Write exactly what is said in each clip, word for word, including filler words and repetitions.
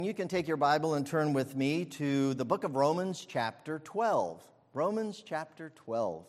You can take your Bible and turn with me to the book of Romans chapter twelve. Romans chapter twelve.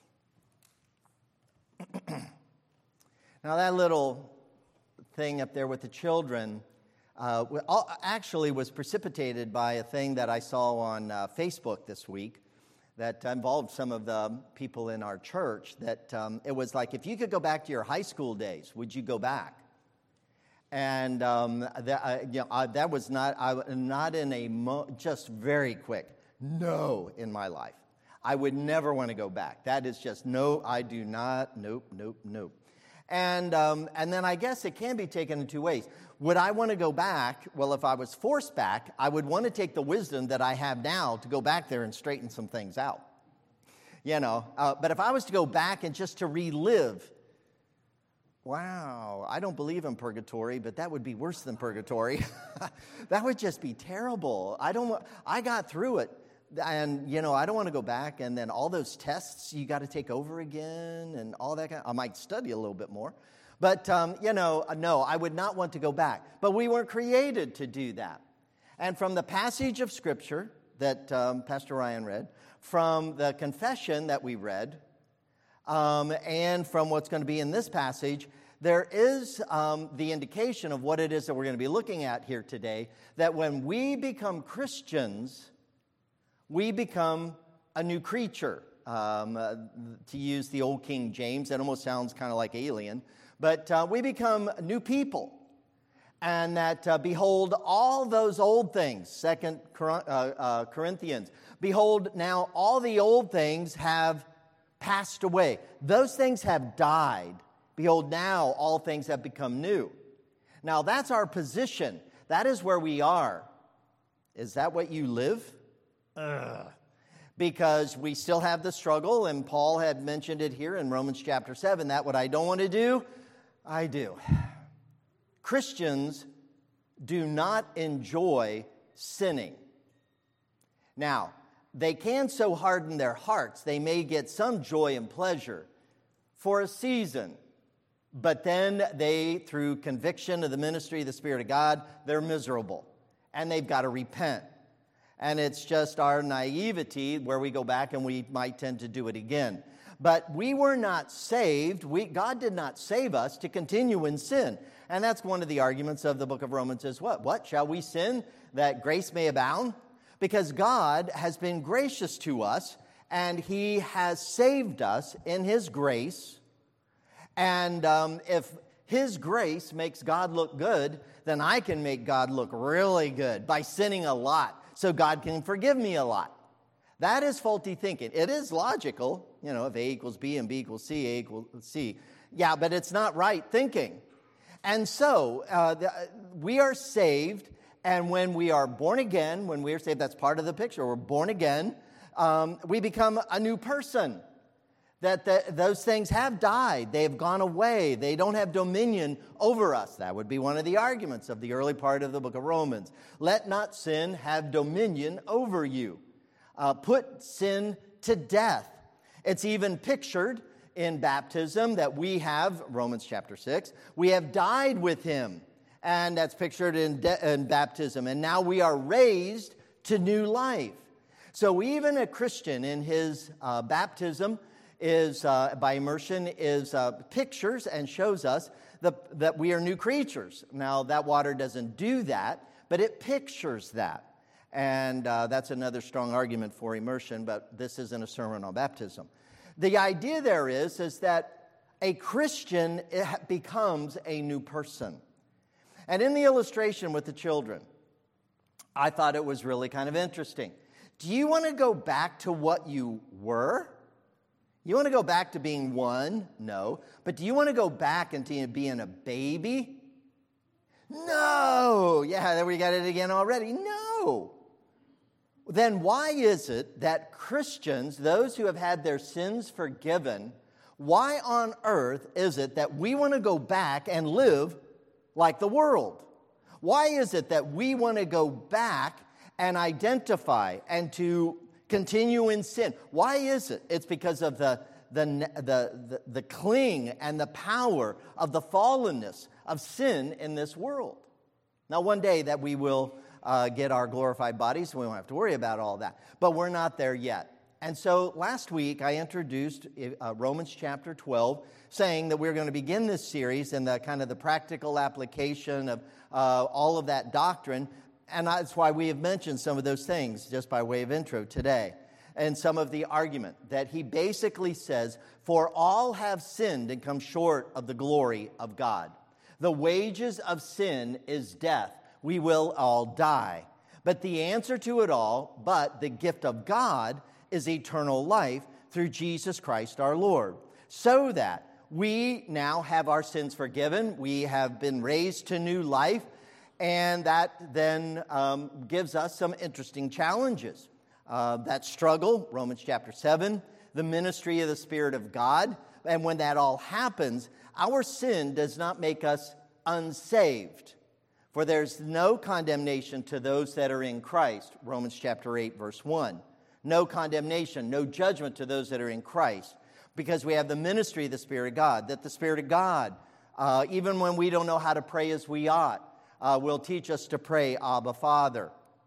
Now that little thing up there with the children uh, actually was precipitated by a thing that I saw on uh, Facebook this week that involved some of the people in our church. That um, it was like, if you could go back to your high school days, would you go back? And um, that, uh, you know, uh, that was not, I, not in a, mo- just very quick, no in my life. I would never want to go back. That is just, no, I do not, nope, nope, nope. And, um, and then I guess it can be taken in two ways. Would I want to go back? Well, if I was forced back, I would want to take the wisdom that I have now to go back there and straighten some things out. You know, uh, but if I was to go back and just to relive, wow, I don't believe in purgatory, but that would be worse than purgatory. That would just be terrible. I don't. I got through it, and you know, I don't want to go back. And then all those tests you got to take over again, and all that kind of, I might study a little bit more, but um, you know, no, I would not want to go back. But we weren't created to do that. And from the passage of Scripture that um, Pastor Ryan read, from the confession that we read. Um, and from what's going to be in this passage, there is um, the indication of what it is that we're going to be looking at here today, that when we become Christians, we become a new creature. Um, uh, to use the old King James, that almost sounds kind of like alien, but uh, we become new people. And that, uh, behold, all those old things, Second Cor- uh, uh, Corinthians, behold, now all the old things have passed away. Those things have died. Behold, now all things have become new. Now that's our position. That is where we are. Is that what you live? Ugh. Because we still have the struggle, and Paul had mentioned it here in Romans chapter seven, that what I don't want to do, I do. Christians do not enjoy sinning. Now, they can so harden their hearts, they may get some joy and pleasure for a season. But then they, through conviction of the ministry of the Spirit of God, they're miserable. And they've got to repent. And it's just our naivety where we go back and we might tend to do it again. But we were not saved. We, God did not save us to continue in sin. And that's one of the arguments of the book of Romans is what? What? Shall we sin that grace may abound? Because God has been gracious to us, and He has saved us in His grace. And um, if His grace makes God look good, then I can make God look really good by sinning a lot, so God can forgive me a lot. That is faulty thinking. It is logical, you know, if A equals B and B equals C, A equals C. Yeah, but it's not right thinking. And so uh, the, we are saved. And when we are born again, when we are saved, that's part of the picture. We're born again. Um, we become a new person. That the, those things have died. They have gone away. They don't have dominion over us. That would be one of the arguments of the early part of the book of Romans. Let not sin have dominion over you. Uh, put sin to death. It's even pictured in baptism that we have, Romans chapter six, we have died with Him. And that's pictured in, de- in baptism. And now we are raised to new life. So even a Christian in his uh, baptism is, uh, by immersion, is uh, pictures and shows us the, that we are new creatures. Now that water doesn't do that, but it pictures that. And uh, that's another strong argument for immersion, but this isn't a sermon on baptism. The idea there is, is that a Christian becomes a new person. And in the illustration with the children, I thought it was really kind of interesting. Do you want to go back to what you were? You want to go back to being one? No. But do you want to go back into being a baby? No. Yeah, there we got it again already. No. Then why is it that Christians, those who have had their sins forgiven, why on earth is it that we want to go back and live like the world? Why is it that we want to go back and identify and to continue in sin? Why is it? It's because of the, the, the, the, the cling and the power of the fallenness of sin in this world. Now, one day that we will uh, get our glorified bodies, so we won't have to worry about all that. But we're not there yet. And so last week I introduced uh, Romans chapter twelve, saying that we're going to begin this series and the kind of the practical application of uh, all of that doctrine. And that's why we have mentioned some of those things just by way of intro today. And some of the argument that he basically says, for all have sinned and come short of the glory of God. The wages of sin is death. We will all die. But the answer to it all, but the gift of God, is eternal life through Jesus Christ our Lord. So that we now have our sins forgiven. We have been raised to new life. And that then um, gives us some interesting challenges. Uh, that struggle, Romans chapter seven, the ministry of the Spirit of God. And when that all happens, our sin does not make us unsaved. For there's no condemnation to those that are in Christ, Romans chapter eight, verse one. No condemnation, no judgment to those that are in Christ. Because we have the ministry of the Spirit of God, that the Spirit of God, uh, even when we don't know how to pray as we ought, uh, will teach us to pray, Abba, Father.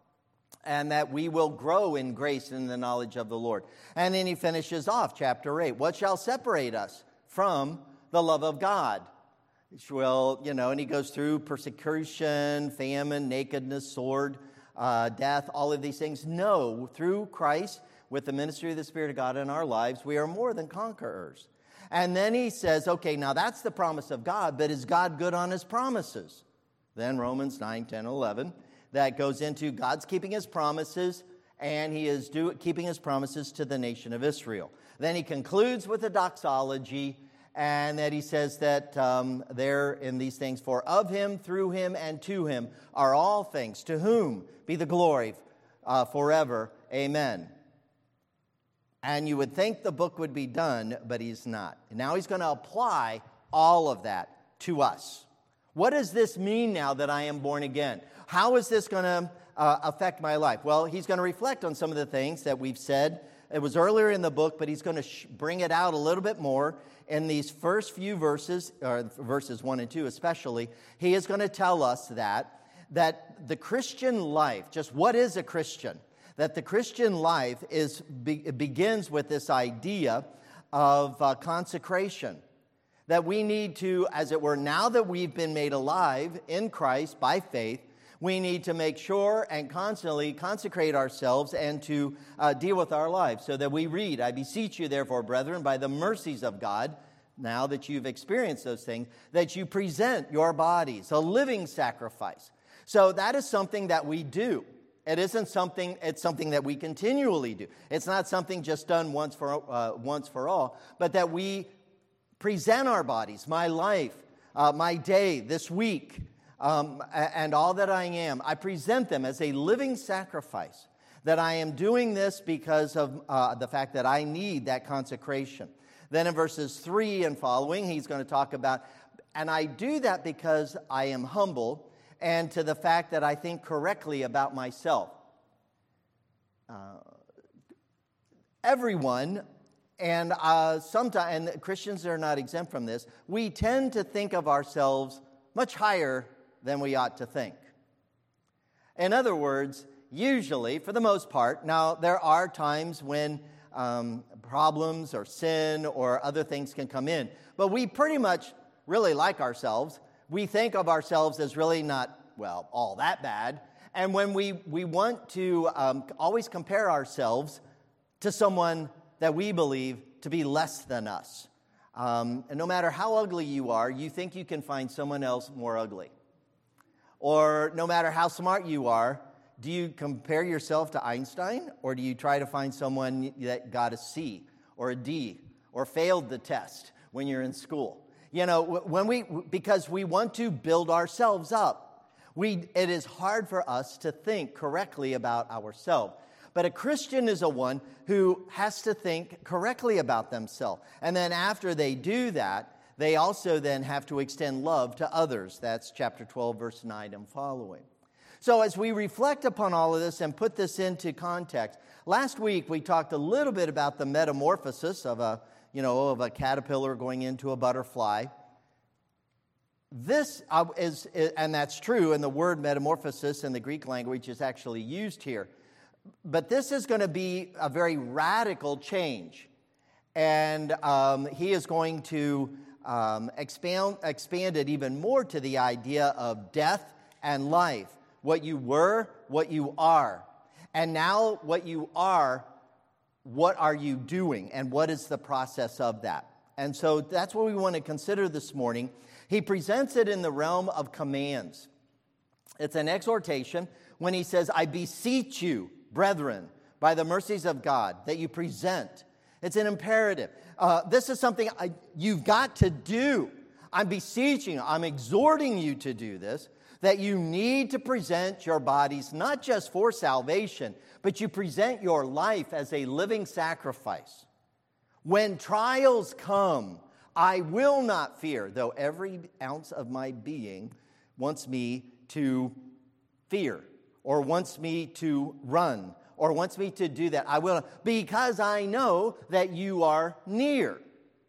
And that we will grow in grace and in the knowledge of the Lord. And then he finishes off chapter eight. What shall separate us from the love of God? Well, you know, and he goes through persecution, famine, nakedness, sword, uh, death, all of these things. No, through Christ, with the ministry of the Spirit of God in our lives, we are more than conquerors. And then he says, okay, now that's the promise of God, but is God good on his promises? Then Romans nine, ten, eleven. That goes into God's keeping his promises, and he is do, keeping his promises to the nation of Israel. Then he concludes with a doxology, and that he says that um, there in these things, for of him, through him, and to him are all things, to whom be the glory uh, forever. Amen. And you would think the book would be done, but he's not. And now he's going to apply all of that to us. What does this mean now that I am born again? How is this going to uh, affect my life? Well, he's going to reflect on some of the things that we've said. It was earlier in the book, but he's going to sh- bring it out a little bit more in these first few verses, or verses one and two especially. He is going to tell us that, that the Christian life, just what is a Christian? That the Christian life is be, begins with this idea of uh, consecration. That we need to, as it were, now that we've been made alive in Christ by faith, we need to make sure and constantly consecrate ourselves and to uh, deal with our lives so that we read, I beseech you, therefore, brethren, by the mercies of God, now that you've experienced those things, that you present your bodies a living sacrifice. So that is something that we do. It isn't something, it's something that we continually do. It's not something just done once for, uh, once for all, but that we present our bodies, my life, uh, my day, this week, Um, and all that I am, I present them as a living sacrifice, that I am doing this because of uh, the fact that I need that consecration. Then in verses three and following, he's going to talk about, and I do that because I am humble, and to the fact that I think correctly about myself. Uh, everyone, and uh, sometimes, and Christians are not exempt from this, we tend to think of ourselves much higher than we ought to think. In other words, usually, for the most part, now there are times when um, problems or sin or other things can come in, but we pretty much really like ourselves. We think of ourselves as really not, well, all that bad. And when we, we want to um, always compare ourselves to someone that we believe to be less than us. Um, and no matter how ugly you are, you think you can find someone else more ugly. Or no matter how smart you are, do you compare yourself to Einstein? Or do you try to find someone that got a C or a D or failed the test when you're in school? You know, when we, because we want to build ourselves up. We, it is hard for us to think correctly about ourselves. But a Christian is a one who has to think correctly about themselves. And then after they do that, they also then have to extend love to others. That's chapter twelve, verse nine and following. So as we reflect upon all of this and put this into context, last week we talked a little bit about the metamorphosis of a, you know, of a caterpillar going into a butterfly. This uh, is, and that's true, and the word metamorphosis in the Greek language is actually used here. But this is going to be a very radical change. And um, he is going to um, expand, expand it even more to the idea of death and life. What you were, what you are. And now what you are, what are you doing? And what is the process of that? And so that's what we want to consider this morning. He presents it in the realm of commands. It's an exhortation when he says, I beseech you, brethren, by the mercies of God, that you present. It's an imperative. Uh, this is something I, you've got to do. I'm beseeching you, I'm exhorting you to do this, that you need to present your bodies not just for salvation, but you present your life as a living sacrifice. When trials come, I will not fear, though every ounce of my being wants me to fear, or wants me to run, or wants me to do that. I will, because I know that you are near.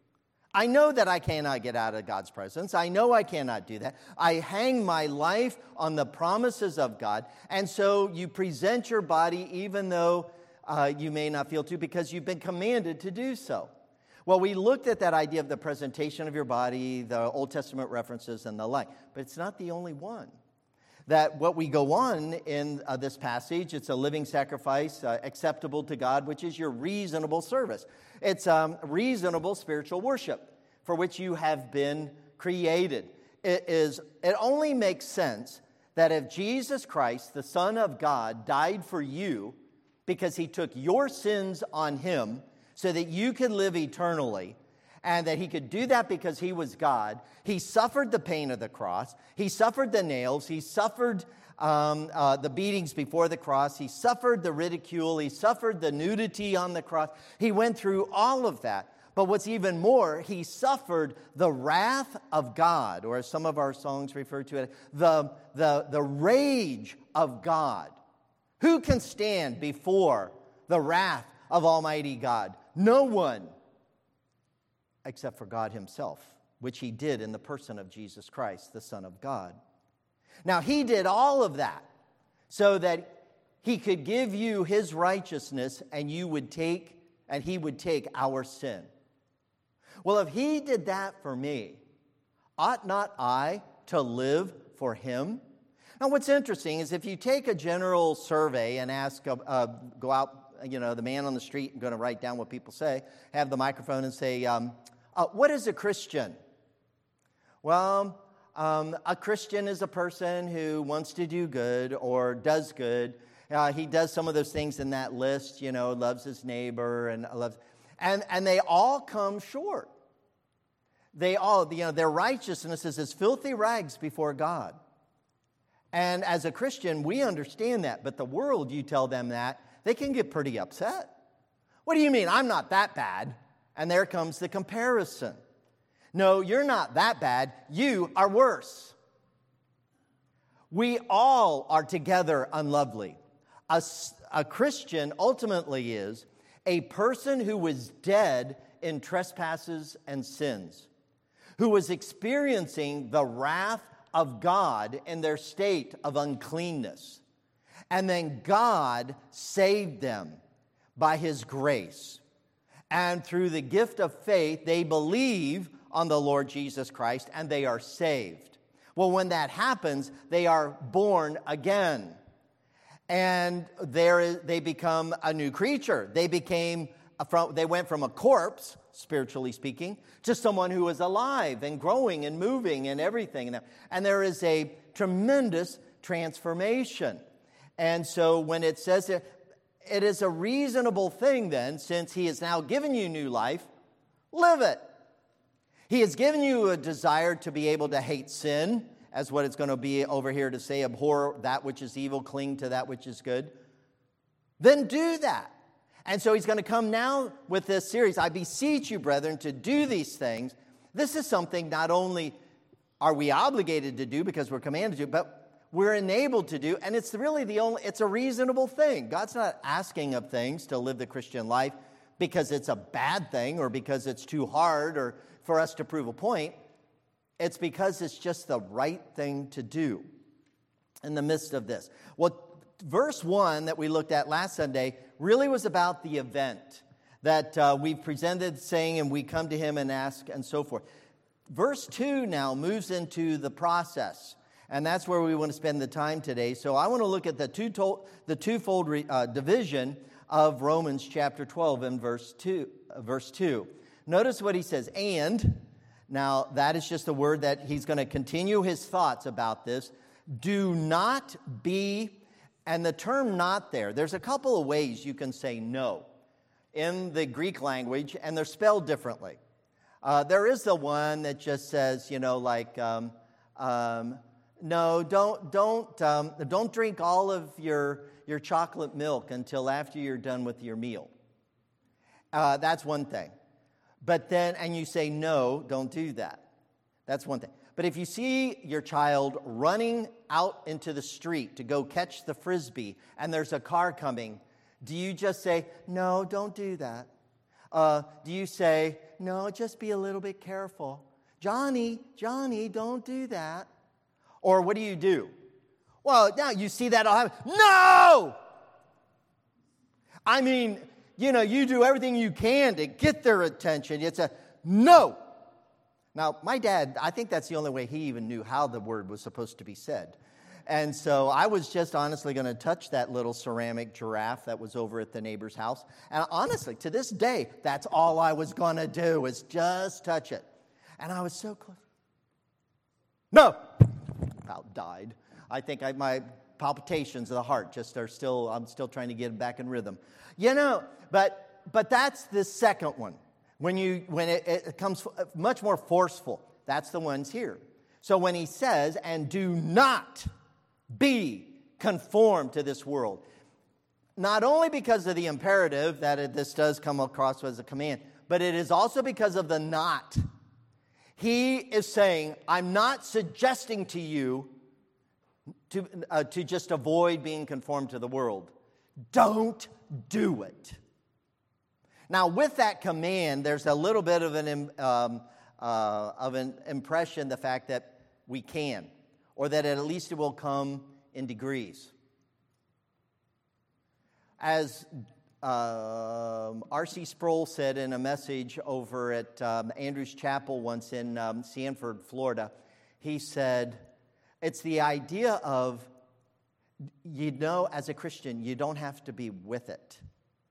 I know that I cannot get out of God's presence. I know I cannot do that. I hang my life on the promises of God, and so you present your body even though uh, you may not feel to, because you've been commanded to do so. Well, we looked at that idea of the presentation of your body, the Old Testament references, and the like, but it's not the only one. That what we go on in uh, this passage, it's a living sacrifice uh, acceptable to God, which is your reasonable service. It's um, reasonable spiritual worship for which you have been created. It is. It only makes sense that if Jesus Christ, the Son of God, died for you because he took your sins on him so that you could live eternally, and that he could do that because he was God. He suffered the pain of the cross. He suffered the nails. He suffered um, uh, the beatings before the cross. He suffered the ridicule. He suffered the nudity on the cross. He went through all of that. But what's even more, he suffered the wrath of God, or as some of our songs refer to it, the, the, the rage of God. Who can stand before the wrath of Almighty God? No one, except for God himself, which he did in the person of Jesus Christ, the Son of God. Now, he did all of that so that he could give you his righteousness, and you would take, and he would take our sin. Well, if he did that for me, ought not I to live for him? Now, what's interesting is if you take a general survey and ask, uh, uh, go out, you know, the man on the street and going to write down what people say, have the microphone and say, um, uh, what is a Christian? Well, um, a Christian is a person who wants to do good or does good. Uh, he does some of those things in that list, you know, loves his neighbor and loves, and, and they all come short. They all, you know, their righteousness is as filthy rags before God. And as a Christian, we understand that, but the world, you tell them that, they can get pretty upset. What do you mean? I'm not that bad. And there comes the comparison. No, you're not that bad. You are worse. We all are together unlovely. A, a Christian ultimately is a person who was dead in trespasses and sins, who was experiencing the wrath of God in their state of uncleanness. And then God saved them by his grace. And through the gift of faith, they believe on the Lord Jesus Christ, and they are saved. Well, when that happens, they are born again. And there they become a new creature. They became from, they went from a corpse, spiritually speaking, to someone who is alive and growing and moving and everything. And there is a tremendous transformation. And so when it says it, it is a reasonable thing then, since he has now given you new life, live it. He has given you a desire to be able to hate sin, as what it's going to be over here to say, abhor that which is evil, cling to that which is good. Then do that. And so he's going to come now with this series, I beseech you, brethren, to do these things. This is something not only are we obligated to do because we're commanded to, but we're enabled to do, and it's really the only, it's a reasonable thing. God's not asking of things to live the Christian life because it's a bad thing or because it's too hard or for us to prove a point. It's because it's just the right thing to do in the midst of this. Well, verse one that we looked at last Sunday really was about the event that uh, we presented, saying, and we come to him and ask, and so forth. Verse two now moves into the process, and that's where we want to spend the time today. So I want to look at the two to- the twofold re- uh, division of Romans chapter twelve in verse two. Uh, verse two. Notice what he says, and, now that is just a word that he's going to continue his thoughts about this. Do not be, and the term not there, there's a couple of ways you can say no in the Greek language, and they're spelled differently. Uh, there is the one that just says, you know, like, um, um, no, don't don't um, don't drink all of your your chocolate milk until after you're done with your meal. Uh, that's one thing. But then, and you say, no, don't do that. That's one thing. But if you see your child running out into the street to go catch the Frisbee and there's a car coming, do you just say, no, don't do that? Uh, do you say, no, just be a little bit careful? Johnny, Johnny, don't do that. Or what do you do? Well, now you see that all happen. No! I mean, you know, you do everything you can to get their attention. It's a no. Now, my dad, I think that's the only way he even knew how the word was supposed to be said. And so I was just honestly going to touch that little ceramic giraffe that was over at the neighbor's house. And honestly, to this day, that's all I was going to do is just touch it. And I was so close. No! About died. I think I, my palpitations of the heart just are still, I'm still trying to get back in rhythm. You know, but but that's the second one. When you when it, it comes much more forceful, that's the ones here. So when he says, and do not be conformed to this world, not only because of the imperative that it, this does come across as a command, but it is also because of the not. He is saying, I'm not suggesting to you to, uh, to just avoid being conformed to the world. Don't do it. Now, with that command, there's a little bit of an um, uh, of an impression, the fact that we can, or that at least it will come in degrees. As um, R C Sproul said in a message over at um, Andrews Chapel once in um, Sanford, Florida, he said, it's the idea of, you know, as a Christian, you don't have to be with it.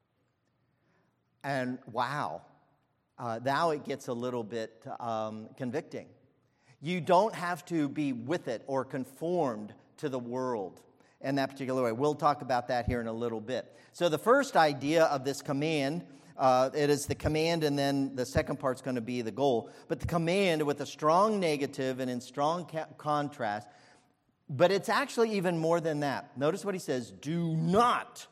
And wow, uh, now it gets a little bit um, convicting. You don't have to be with it or conformed to the world in that particular way. We'll talk about that here in a little bit. So the first idea of this command, uh, it is the command, and then the second part's going to be the goal. But the command with a strong negative and in strong ca- contrast. But it's actually even more than that. Notice what he says, do not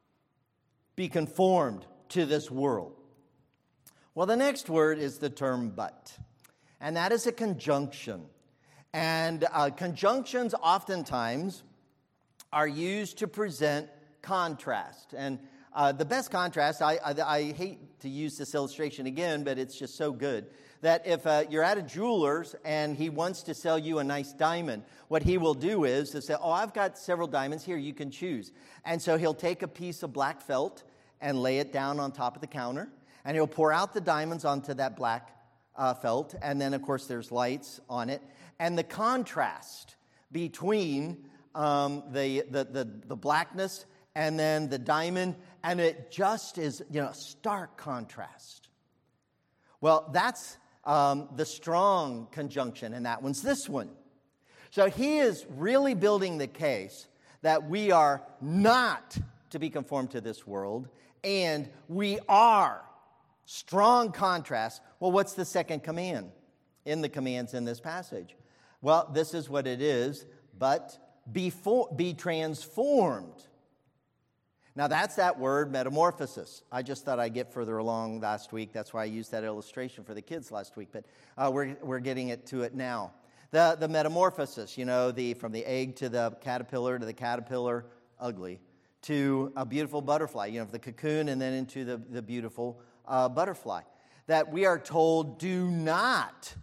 be conformed to this world. Well, the next word is the term but. And that is a conjunction. And uh, conjunctions oftentimes are used to present contrast. And uh, the best contrast, I, I, I hate to use this illustration again, but it's just so good, that if uh, you're at a jeweler's and he wants to sell you a nice diamond, what he will do is to say, oh, I've got several diamonds here, you can choose. And so he'll take a piece of black felt and lay it down on top of the counter, and he'll pour out the diamonds onto that black uh, felt, and then, of course, there's lights on it. And the contrast between um, the, the, the, the blackness and then the diamond, and it just is, you know, stark contrast. Well, that's um, the strong conjunction, and that one's this one. So he is really building the case that we are not to be conformed to this world, and we are. Strong contrast. Well, what's the second command in the commands in this passage? Well, this is what it is, but be, for, be transformed. Now, that's that word, metamorphosis. I just thought I'd get further along last week. That's why I used that illustration for the kids last week, but uh, we're, we're getting it to it now. The, the metamorphosis, you know, the from the egg to the caterpillar, to the caterpillar, ugly, to a beautiful butterfly, you know, the cocoon, and then into the, the beautiful uh, butterfly. That we are told, do not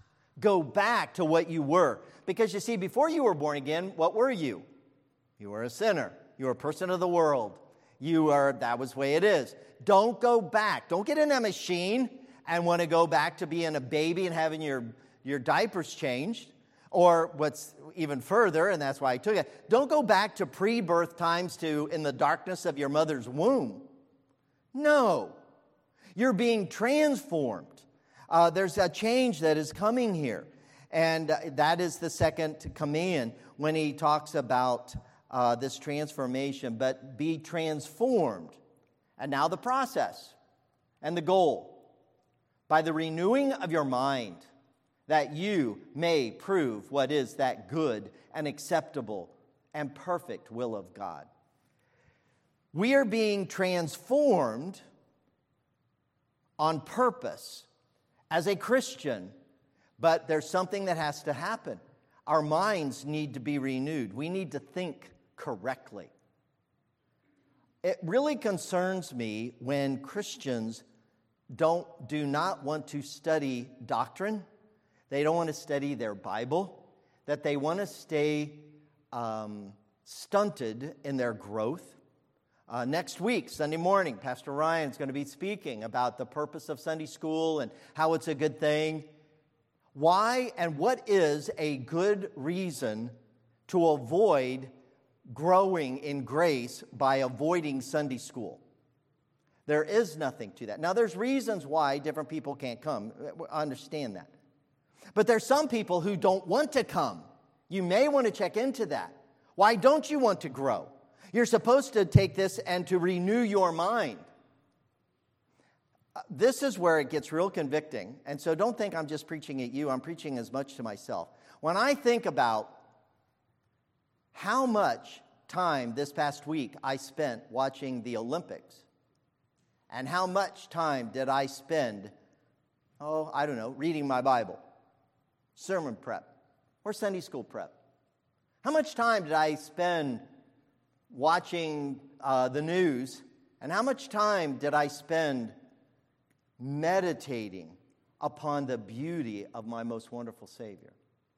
go back to what you were. Because you see, before you were born again, what were you? You were a sinner. You were a person of the world. You are, that was the way it is. Don't go back. Don't get in that machine and want to go back to being a baby and having your, your diapers changed. Or what's even further, and that's why I took it, don't go back to pre-birth times to in the darkness of your mother's womb. No. You're being transformed. Uh, there's a change that is coming here. And uh, that is the second command when he talks about uh, this transformation. But be transformed. And now the process and the goal. By the renewing of your mind, that you may prove what is that good and acceptable and perfect will of God. We are being transformed on purpose as a Christian, but there's something that has to happen. Our minds need to be renewed. We need to think correctly. It really concerns me when Christians don't do not want to study doctrine. They don't want to study their Bible, that they want to stay um, stunted in their growth. Uh, next week, Sunday morning, Pastor Ryan is going to be speaking about the purpose of Sunday school and how it's a good thing. Why and what is a good reason to avoid growing in grace by avoiding Sunday school? There is nothing to that. Now, there's reasons why different people can't come. I understand that. But there's some people who don't want to come. You may want to check into that. Why don't you want to grow? You're supposed to take this and to renew your mind. This is where it gets real convicting. And so don't think I'm just preaching at you. I'm preaching as much to myself. When I think about how much time this past week I spent watching the Olympics, and how much time did I spend, oh, I don't know, reading my Bible, sermon prep, or Sunday school prep. How much time did I spend watching uh, the news, and how much time did I spend meditating upon the beauty of my most wonderful Savior?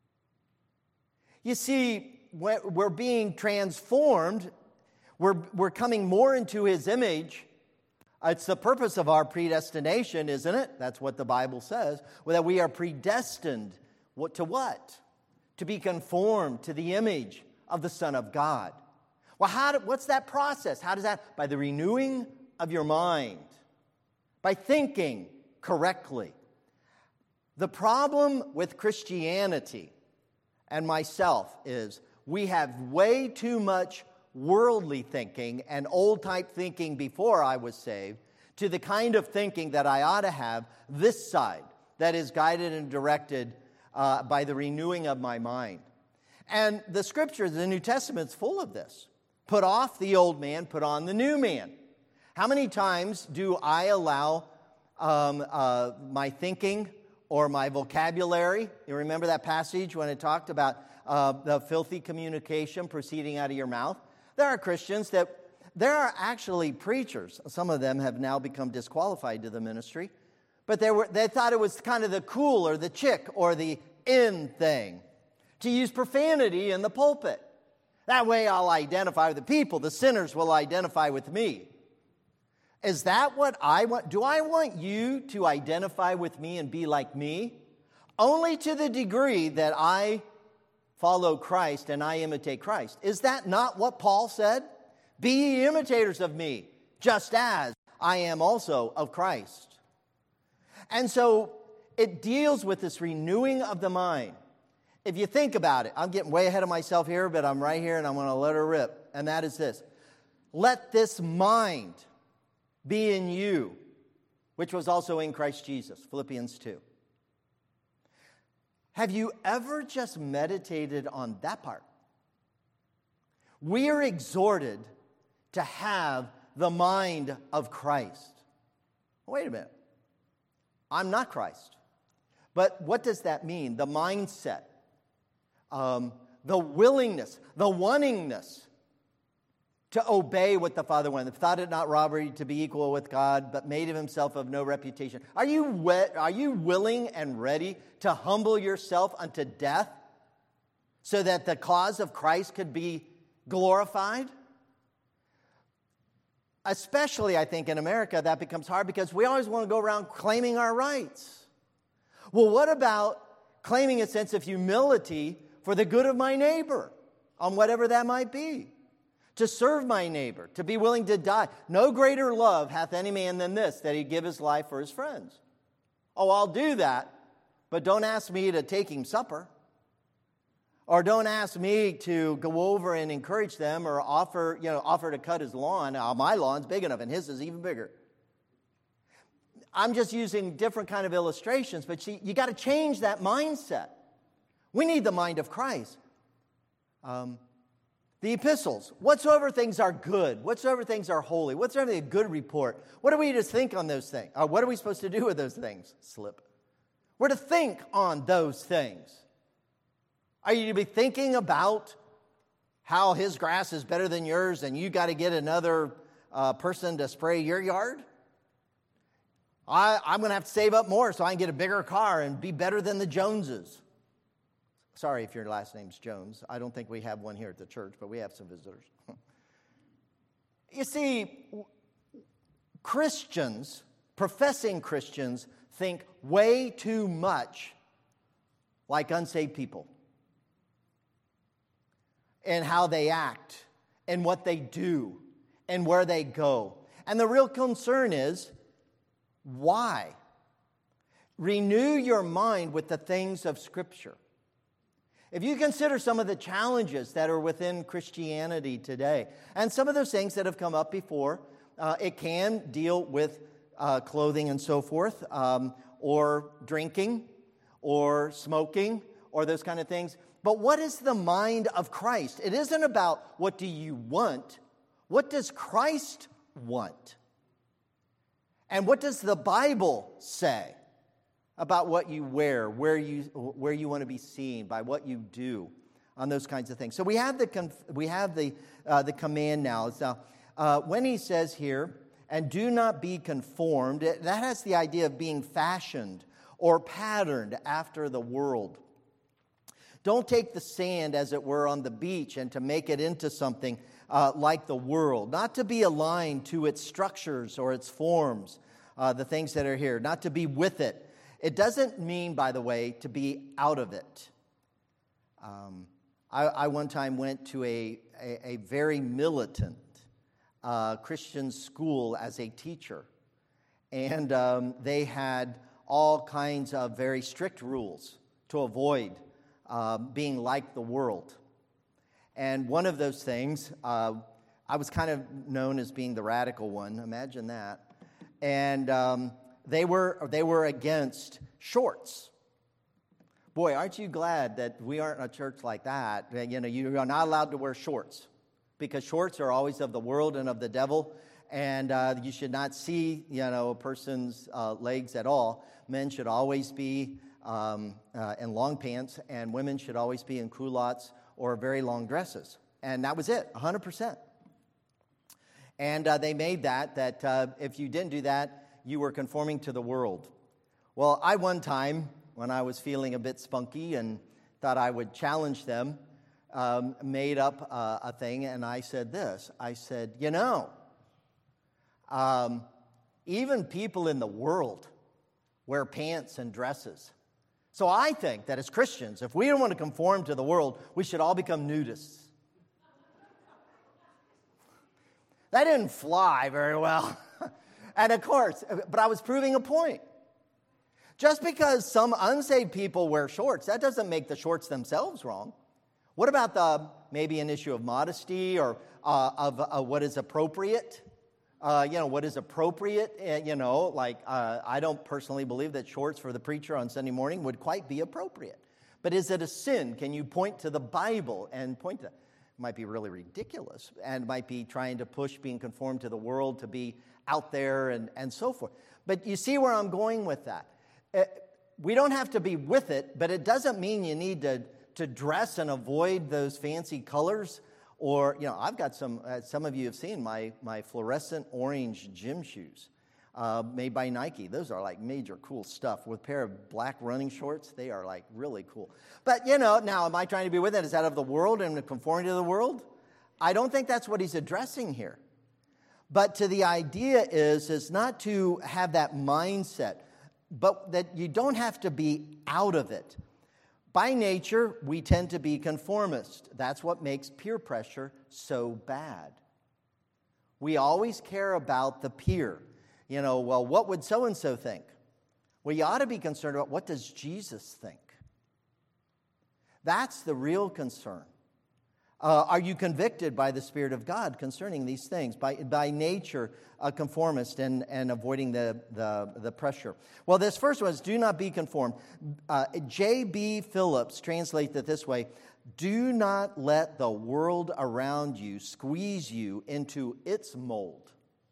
You see, we're being transformed. We're, we're coming more into His image. It's the purpose of our predestination, isn't it? That's what the Bible says. Well, that we are predestined what, to what? To be conformed to the image of the Son of God. Well, how do, what's that process? How does that? By the renewing of your mind. By thinking correctly. The problem with Christianity and myself is we have way too much worldly thinking and old-type thinking before I was saved to the kind of thinking that I ought to have this side that is guided and directed uh, by the renewing of my mind. And the Scripture, the New Testament's full of this. Put off the old man, put on the new man. How many times do I allow um, uh, my thinking or my vocabulary? You remember that passage when it talked about uh, the filthy communication proceeding out of your mouth? There are Christians that, there are actually preachers. Some of them have now become disqualified to the ministry. But they were they thought it was kind of the cool or the chick or the in thing to use profanity in the pulpit. That way I'll identify with the people. The sinners will identify with me. Is that what I want? Do I want you to identify with me and be like me? Only to the degree that I follow Christ and I imitate Christ. Is that not what Paul said? Be ye imitators of me, just as I am also of Christ. And so it deals with this renewing of the mind. If you think about it, I'm getting way ahead of myself here, but I'm right here and I'm going to let her rip. And that is this. Let this mind be in you, which was also in Christ Jesus, Philippians two. Have you ever just meditated on that part? We are exhorted to have the mind of Christ. Wait a minute. I'm not Christ. But what does that mean? The mindset. Um, the willingness, the wantingness to obey what the Father wanted. Thought it not robbery to be equal with God, but made of himself of no reputation. Are you we- are you willing and ready to humble yourself unto death so that the cause of Christ could be glorified? Especially, I think, in America, that becomes hard because we always want to go around claiming our rights. Well, what about claiming a sense of humility for the good of my neighbor, on whatever that might be? To serve my neighbor, to be willing to die. No greater love hath any man than this, that he give his life for his friends. Oh, I'll do that, but don't ask me to take him supper. Or don't ask me to go over and encourage them or offer, you know, offer to cut his lawn. Uh, my lawn's big enough and his is even bigger. I'm just using different kind of illustrations, but you, you got to change that mindset. We need the mind of Christ. Um, the epistles, whatsoever things are good, whatsoever things are holy, whatsoever a good report. What are we to think on those things? Uh, what are we supposed to do with those things? Slip. We're to think on those things. Are you to be thinking about how his grass is better than yours and you got to get another uh, person to spray your yard? I, I'm going to have to save up more so I can get a bigger car and be better than the Joneses. Sorry if your last name's Jones. I don't think we have one here at the church, but we have some visitors. You see, Christians, professing Christians, think way too much like unsaved people. And how they act, and what they do, and where they go. And the real concern is, why? Renew your mind with the things of Scripture. If you consider some of the challenges that are within Christianity today, and some of those things that have come up before, uh, it can deal with uh, clothing and so forth, um, or drinking, or smoking, or those kind of things. But what is the mind of Christ? It isn't about what do you want. What does Christ want? And what does the Bible say about what you wear, where you where you want to be seen, by what you do, on those kinds of things? So we have the we have the uh, the command now. Now, uh, when he says here, "And do not be conformed," that has the idea of being fashioned or patterned after the world. Don't take the sand, as it were, on the beach and to make it into something uh, like the world. Not to be aligned to its structures or its forms, uh, the things that are here. Not to be with it. It doesn't mean, by the way, to be out of it. Um, I, I one time went to a, a, a very militant uh, Christian school as a teacher. And um, they had all kinds of very strict rules to avoid Uh, being like the world. And one of those things, uh, I was kind of known as being the radical one. Imagine that. And um, they were they were against shorts. Boy, aren't you glad that we aren't a church like that? You know, you are not allowed to wear shorts because shorts are always of the world and of the devil. And uh, you should not see, you know, a person's uh, legs at all. Men should always be Um, uh, in long pants, and women should always be in culottes or very long dresses. And that was it, one hundred percent. And uh, they made that, that uh, if you didn't do that, you were conforming to the world. Well, I one time, when I was feeling a bit spunky and thought I would challenge them, um, made up uh, a thing, and I said this. I said, you know, um, even people in the world wear pants and dresses. So I think that as Christians, if we don't want to conform to the world, we should all become nudists. That didn't fly very well. And of course, but I was proving a point. Just because some unsaved people wear shorts, that doesn't make the shorts themselves wrong. What about the maybe an issue of modesty or uh, of uh, what is appropriate? Uh, you know, what is appropriate, uh, you know, like uh, I don't personally believe that shorts for the preacher on Sunday morning would quite be appropriate. But is it a sin? Can you point to the Bible and point to that? It might be really ridiculous and might be trying to push being conformed to the world to be out there and, and so forth. But you see where I'm going with that. Uh, we don't have to be with it, but it doesn't mean you need to, to dress and avoid those fancy colors Or, you know, I've got some, uh, some of you have seen my, my fluorescent orange gym shoes uh, made by Nike. Those are like major cool stuff. With a pair of black running shorts, they are like really cool. But, you know, now am I trying to be with it? Is that of the world and conforming to the world? I don't think that's what he's addressing here. But to the idea is, is not to have that mindset, but that you don't have to be out of it. By nature, we tend to be conformist. That's what makes peer pressure so bad. We always care about the peer. You know, well, what would so-and-so think? Well, you ought to be concerned about what does Jesus think? That's the real concern. Uh, are you convicted by the Spirit of God concerning these things? By, by nature, a conformist and, and avoiding the, the, the pressure. Well, this first one is do not be conformed. Uh, J B Phillips translates it this way: do not let the world around you squeeze you into its mold.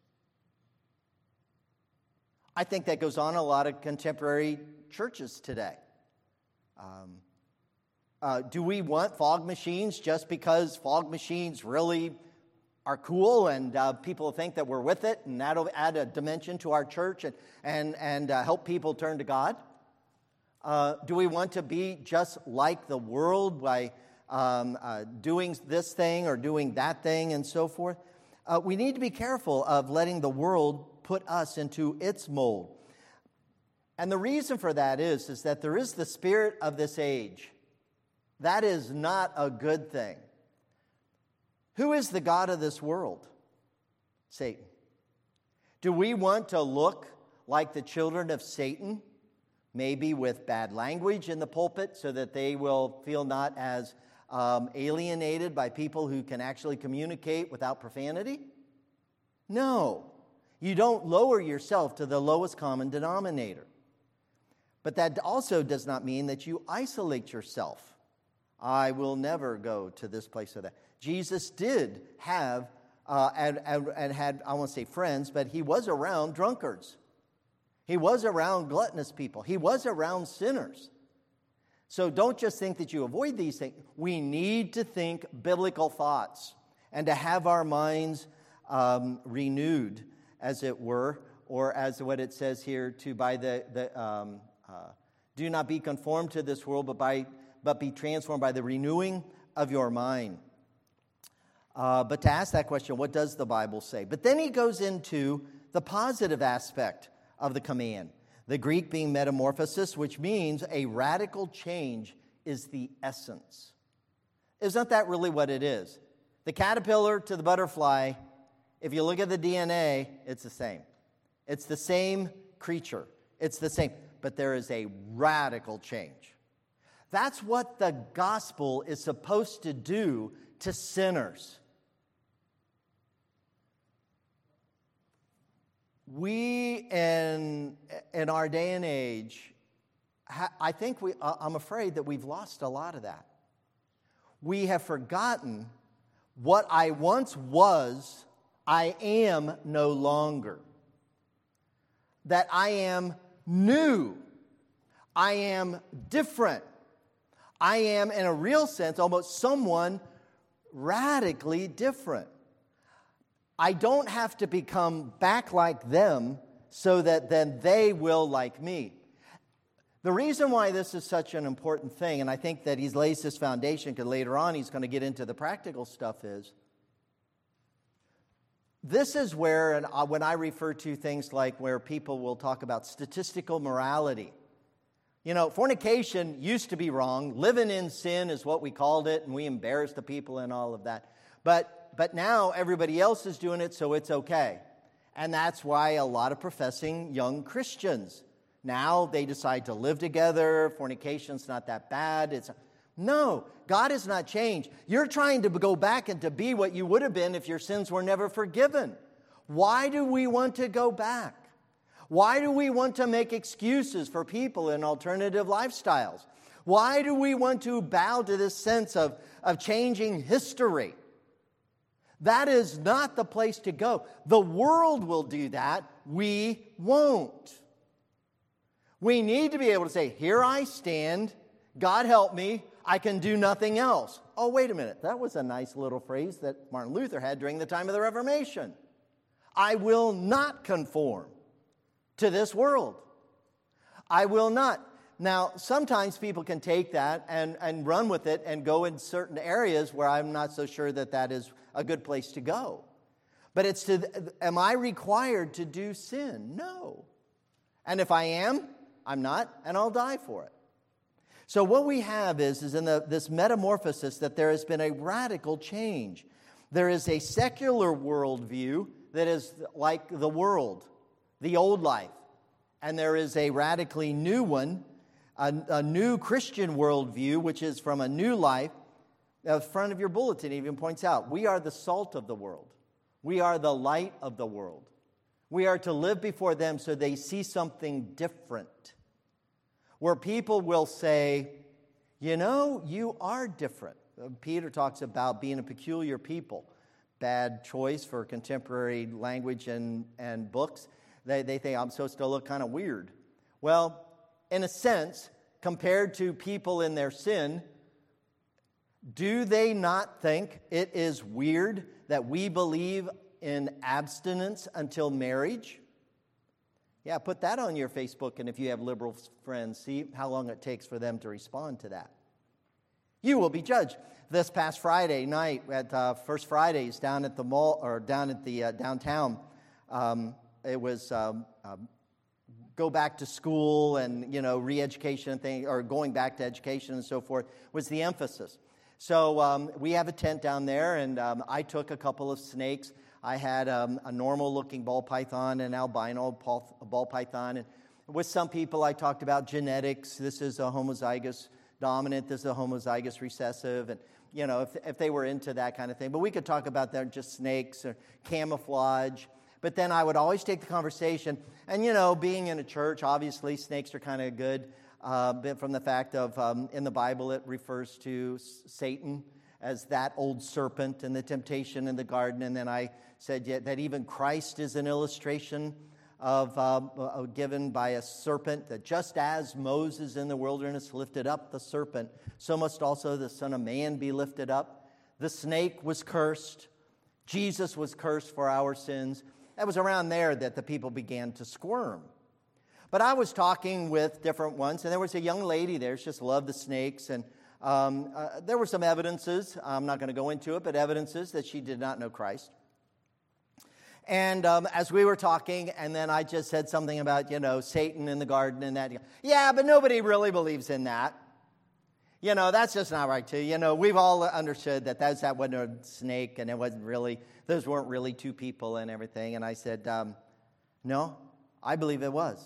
I think that goes on in a lot of contemporary churches today. Um, Uh, do we want fog machines just because fog machines really are cool and uh, people think that we're with it and that'll add a dimension to our church and, and, and uh, help people turn to God? Uh, do we want to be just like the world by um, uh, doing this thing or doing that thing and so forth? Uh, we need to be careful of letting the world put us into its mold. And the reason for that is, is that there is the spirit of this age. That is not a good thing. Who is the god of this world? Satan. Do we want to look like the children of Satan, maybe with bad language in the pulpit so that they will feel not as um, alienated by people who can actually communicate without profanity? No. You don't lower yourself to the lowest common denominator. But that also does not mean that you isolate yourself. I will never go to this place or that. Jesus did have, uh, and, and, and had, I won't say friends, but he was around drunkards. He was around gluttonous people. He was around sinners. So don't just think that you avoid these things. We need to think biblical thoughts and to have our minds um, renewed, as it were, or as what it says here, to by the, the um, uh, do not be conformed to this world, but by but be transformed by the renewing of your mind. Uh, but to ask that question, what does the Bible say? But then he goes into the positive aspect of the command. The Greek being metamorphosis, which means a radical change is the essence. Isn't that really what it is? The caterpillar to the butterfly, if you look at the D N A, it's the same. It's the same creature. It's the same. But there is a radical change. That's what the gospel is supposed to do to sinners. We, in, in our day and age, ha, I think we, I'm afraid that we've lost a lot of that. We have forgotten what I once was, I am no longer. That I am new. I am different. I am, in a real sense, almost someone radically different. I don't have to become back like them so that then they will like me. The reason why this is such an important thing, and I think that he lays this foundation because later on he's going to get into the practical stuff, is this is where, and when I refer to things like where people will talk about statistical morality. You know, fornication used to be wrong. Living in sin is what we called it, and we embarrassed the people and all of that. But but now everybody else is doing it, so it's okay. And that's why a lot of professing young Christians, now they decide to live together. Fornication's not that bad. It's no, God has not changed. You're trying to go back and to be what you would have been if your sins were never forgiven. Why do we want to go back? Why do we want to make excuses for people in alternative lifestyles? Why do we want to bow to this sense of, of changing history? That is not the place to go. The world will do that. We won't. We need to be able to say, here I stand. God help me. I can do nothing else. oh, wait a minute. That was a nice little phrase that Martin Luther had during the time of the Reformation. I will not conform to this world. I will not. Now, sometimes people can take that and, and run with it and go in certain areas where I'm not so sure that that is a good place to go. But it's to, am I required to do sin? No. And if I am, I'm not, and I'll die for it. So what we have is, is in the, this metamorphosis that there has been a radical change. There is a secular worldview that is like the world, the old life. And there is a radically new one, a, a new Christian worldview, which is from a new life. The front of your bulletin even points out, we are the salt of the world. We are the light of the world. We are to live before them so they see something different. Where people will say, you know, you are different. Peter talks about being a peculiar people. Bad choice for contemporary language and, and books. They, they think I'm supposed to look kind of weird. Well, in a sense, compared to people in their sin, do they not think it is weird that we believe in abstinence until marriage? Yeah, put that on your Facebook, and if you have liberal friends, see how long it takes for them to respond to that. You will be judged. This past Friday night at uh, First Fridays down at the mall or down at the uh, downtown, um, it was um, um, go back to school and you know re-education thing or going back to education and so forth was the emphasis. So um, we have a tent down there, and um, I took a couple of snakes. I had um, a normal-looking ball python, an albino ball python. And with some people, I talked about genetics. This is a homozygous dominant. This is a homozygous recessive. And, you know, if, if they were into that kind of thing. But we could talk about that, just snakes or camouflage. But then I would always take the conversation. And, you know, being in a church, obviously, snakes are kind of good. Uh, from the fact of, um, in the Bible, it refers to Satan as that old serpent and the temptation in the garden. And then I said yeah, that even Christ is an illustration of uh, uh, given by a serpent, that just as Moses in the wilderness lifted up the serpent, so must also the Son of Man be lifted up. The snake was cursed. Jesus was cursed for our sins. That was around there that the people began to squirm. But I was talking with different ones, and there was a young lady there. She just loved the snakes, and um, uh, there were some evidences. I'm not going to go into it, but evidences that she did not know Christ. And um, as we were talking, and then I just said something about, you know, Satan in the garden and that. Yeah, but nobody really believes in that. You know, that's just not right, too. You know, we've all understood that that's, that wasn't a snake, and it wasn't really, those weren't really two people and everything. And I said, um, no, I believe it was.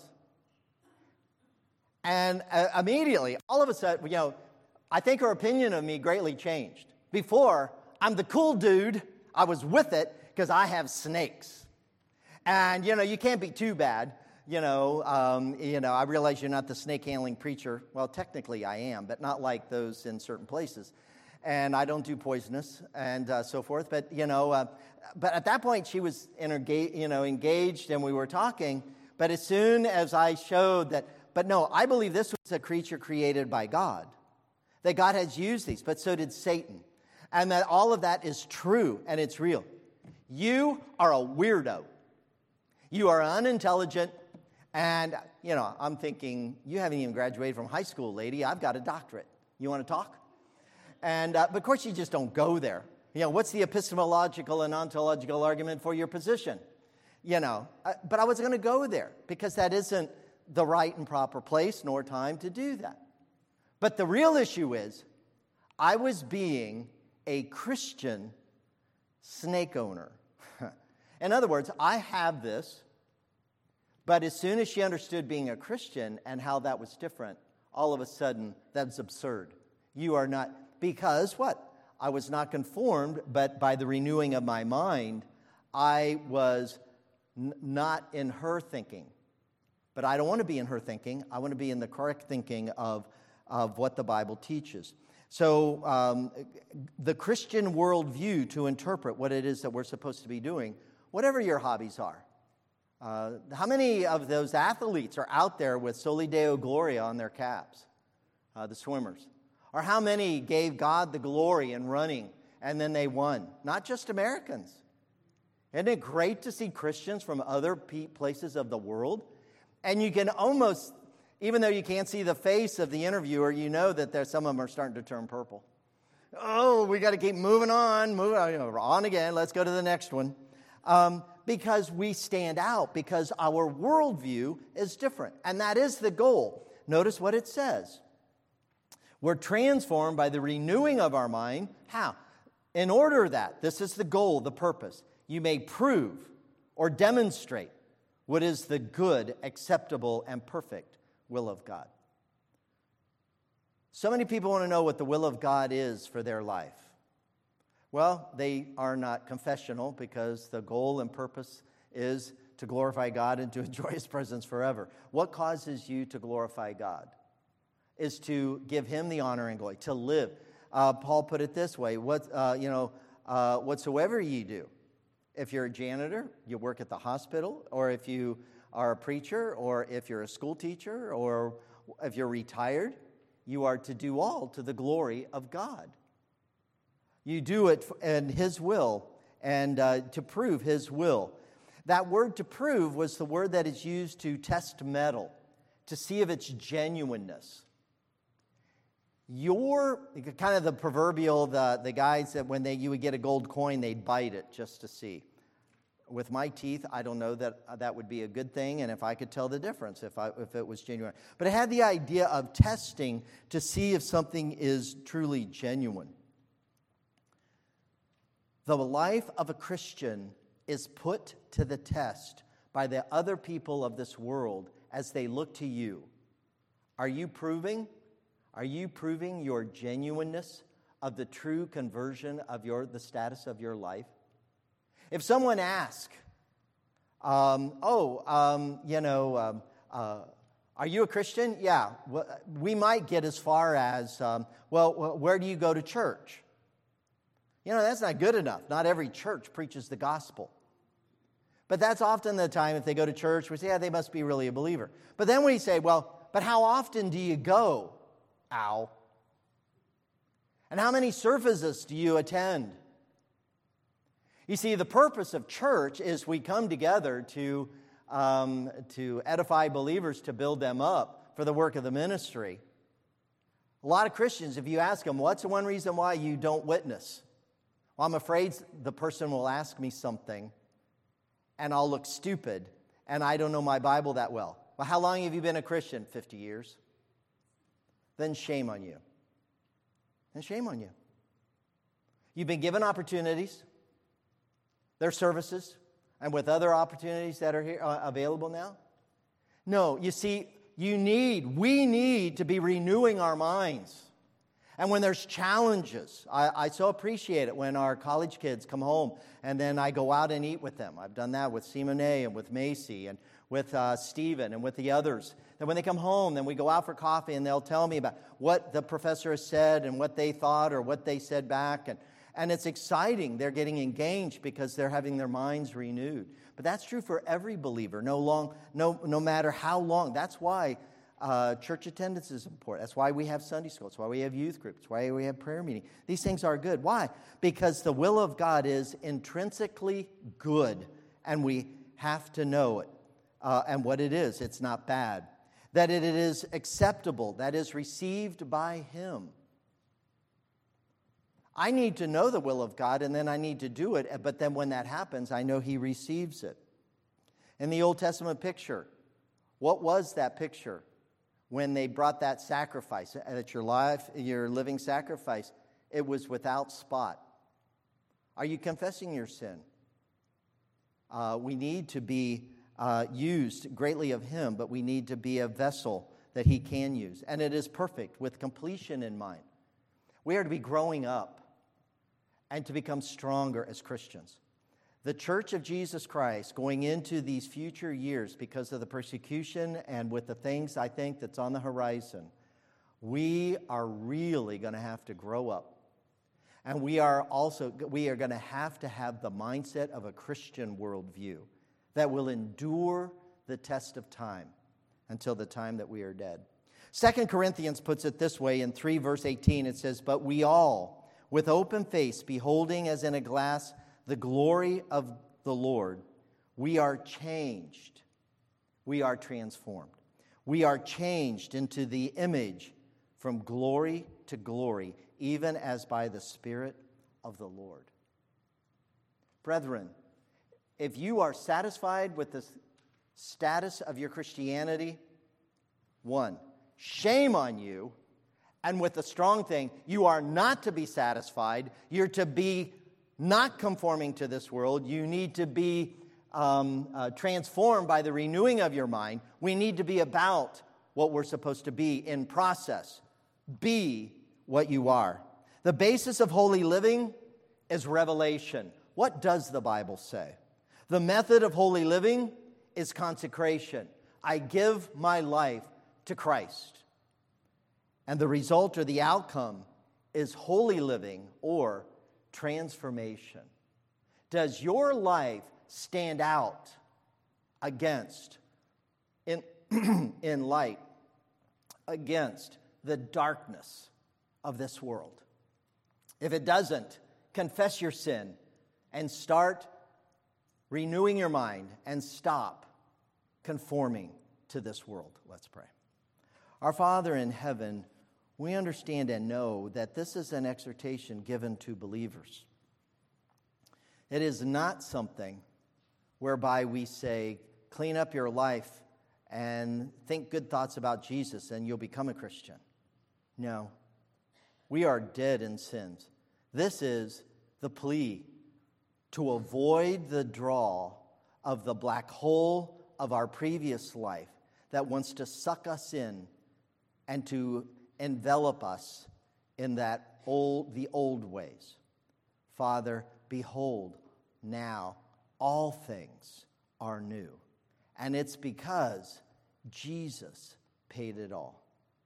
And uh, immediately, all of a sudden, you know, I think her opinion of me greatly changed. Before, I'm the cool dude. I was with it because I have snakes. And, you know, you can't be too bad. You know, um, you know, I realize you're not the snake handling preacher. Well, technically I am, but not like those in certain places. And I don't do poisonous and uh, so forth. But, you know, uh, but at that point she was interga- you know, engaged and we were talking. But as soon as I showed that, but no, I believe this was a creature created by God. That God has used these, but so did Satan. And that all of that is true and it's real. You are a weirdo. You are unintelligent. And, you know, I'm thinking, you haven't even graduated from high school, lady. I've got a doctorate. You want to talk? And, uh, but of course, you just don't go there. You know, what's the epistemological and ontological argument for your position? You know, uh, but I wasn't going to go there because that isn't the right and proper place nor time to do that. But the real issue is, I was being a Christian snake owner. In other words, I have this, but as soon as she understood being a Christian and how that was different, all of a sudden, that's absurd. You are not, because what? I was not conformed, but by the renewing of my mind, I was n- not in her thinking. But I don't want to be in her thinking. I want to be in the correct thinking of, of what the Bible teaches. So um, the Christian worldview to interpret what it is that we're supposed to be doing, whatever your hobbies are. Uh, how many of those athletes are out there with Soli Deo Gloria on their caps? Uh, the swimmers. Or how many gave God the glory in running and then they won? Not just Americans. Isn't it great to see Christians from other places of the world? And you can almost, even though you can't see the face of the interviewer, you know that there's, some of them are starting to turn purple. Oh, we got to keep moving on, moving on, you know, on again. Let's go to the next one. Um, because we stand out, because our worldview is different. And that is the goal. Notice what it says. We're transformed by the renewing of our mind. How? In order that, this is the goal, the purpose, you may prove or demonstrate what is the good, acceptable, and perfect will of God. So many people want to know what the will of God is for their life. Well, they are not confessional because the goal and purpose is to glorify God and to enjoy His presence forever. What causes you to glorify God? Is to give Him the honor and glory, to live. Uh, Paul put it this way, what, uh, you know, uh, whatsoever ye do. If you're a janitor, you work at the hospital, or if you are a preacher, or if you're a school teacher, or if you're retired, you are to do all to the glory of God. You do it in His will and uh, to prove His will. That word to prove was the word that is used to test metal, to see if its genuineness. Your, kind of the proverbial, the, the guys that when they you would get a gold coin, they'd bite it just to see. With my teeth, I don't know that that would be a good thing, and if I could tell the difference, if I, if it was genuine. But it had the idea of testing to see if something is truly genuine. The life of a Christian is put to the test by the other people of this world as they look to you. Are you proving? Are you proving your genuineness of the true conversion of your the status of your life? If someone asks, um, oh, um, you know, um, uh, are you a Christian? Yeah. We might get as far as, um, well, where do you go to church? You know, that's not good enough. Not every church preaches the gospel. But that's often the time if they go to church, we say, yeah, they must be really a believer. But then we say, well, but how often do you go? Ow. And how many services do you attend? You see, the purpose of church is we come together to, um, to edify believers, to build them up for the work of the ministry. A lot of Christians, if you ask them, what's the one reason why you don't witness? Well, I'm afraid the person will ask me something, and I'll look stupid, and I don't know my Bible that well. Well, how long have you been a Christian? fifty years. Then shame on you. Then shame on you. You've been given opportunities. Their services, and with other opportunities that are here uh, available now? No, you see, you need, we need to be renewing our minds. And when there's challenges, I, I so appreciate it when our college kids come home and then I go out and eat with them. I've done that with Simone and with Macy and with uh, Stephen and with the others. Then when they come home, then we go out for coffee and they'll tell me about what the professor has said and what they thought or what they said back. And And it's exciting. They're getting engaged because they're having their minds renewed. But that's true for every believer, no long, no, no matter how long. That's why uh, church attendance is important. That's why we have Sunday school. That's why we have youth groups. That's why we have prayer meeting. These things are good. Why? Because the will of God is intrinsically good, and we have to know it. Uh, and what it is, it's not bad. That it is acceptable, that is received by Him. I need to know the will of God, and then I need to do it. But then when that happens, I know He receives it. In the Old Testament picture, what was that picture when they brought that sacrifice? At your life, your living sacrifice, it was without spot. Are you confessing your sin? Uh, we need to be uh, used greatly of Him, but we need to be a vessel that He can use. And it is perfect with completion in mind. We are to be growing up and to become stronger as Christians. The Church of Jesus Christ going into these future years because of the persecution and with the things I think that's on the horizon, we are really going to have to grow up. And we are also, we are going to have to have the mindset of a Christian worldview that will endure the test of time until the time that we are dead. Second Corinthians puts it this way in three verse eighteen. It says, "But we all, with open face, beholding as in a glass the glory of the Lord, we are changed." We are transformed. We are changed into the image from glory to glory, even as by the Spirit of the Lord. Brethren, if you are satisfied with the status of your Christianity, one, shame on you. And with the strong thing, you are not to be satisfied. You're to be not conforming to this world. You need to be um, uh, transformed by the renewing of your mind. We need to be about what we're supposed to be in process. Be what you are. The basis of holy living is revelation. What does the Bible say? The method of holy living is consecration. I give my life to Christ. And the result or the outcome is holy living or transformation. Does your life stand out against, in, in light, against the darkness of this world? If it doesn't, confess your sin and start renewing your mind and stop conforming to this world. Let's pray. Our Father in heaven, we understand and know that this is an exhortation given to believers. It is not something whereby we say, clean up your life and think good thoughts about Jesus and you'll become a Christian. No, we are dead in sins. This is the plea to avoid the draw of the black hole of our previous life that wants to suck us in and to envelop us in that old, the old ways. Father, behold, now all things are new. And it's because Jesus paid it all.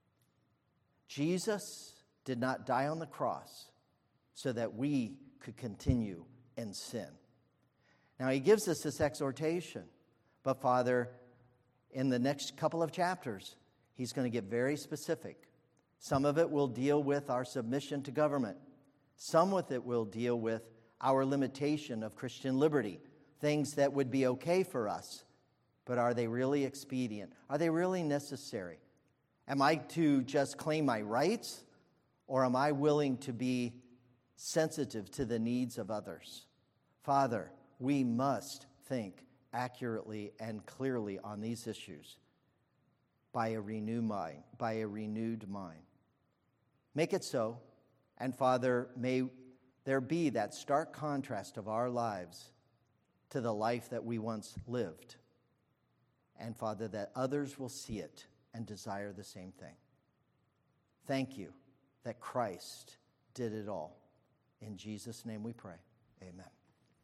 Jesus did not die on the cross so that we could continue in sin. Now, he gives us this exhortation. But, Father, in the next couple of chapters, he's going to get very specific. Some of it will deal with our submission to government. Some with it will deal with our limitation of Christian liberty, things that would be okay for us, but are they really expedient? Are they really necessary? Am I to just claim my rights, or am I willing to be sensitive to the needs of others? Father, we must think accurately and clearly on these issues by a renewed mind, by a renewed mind. Make it so, and Father, may there be that stark contrast of our lives to the life that we once lived. And Father, that others will see it and desire the same thing. Thank you that Christ did it all. In Jesus' name we pray. Amen.